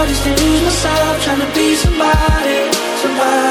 parties, then lose myself trying to be somebody, somebody.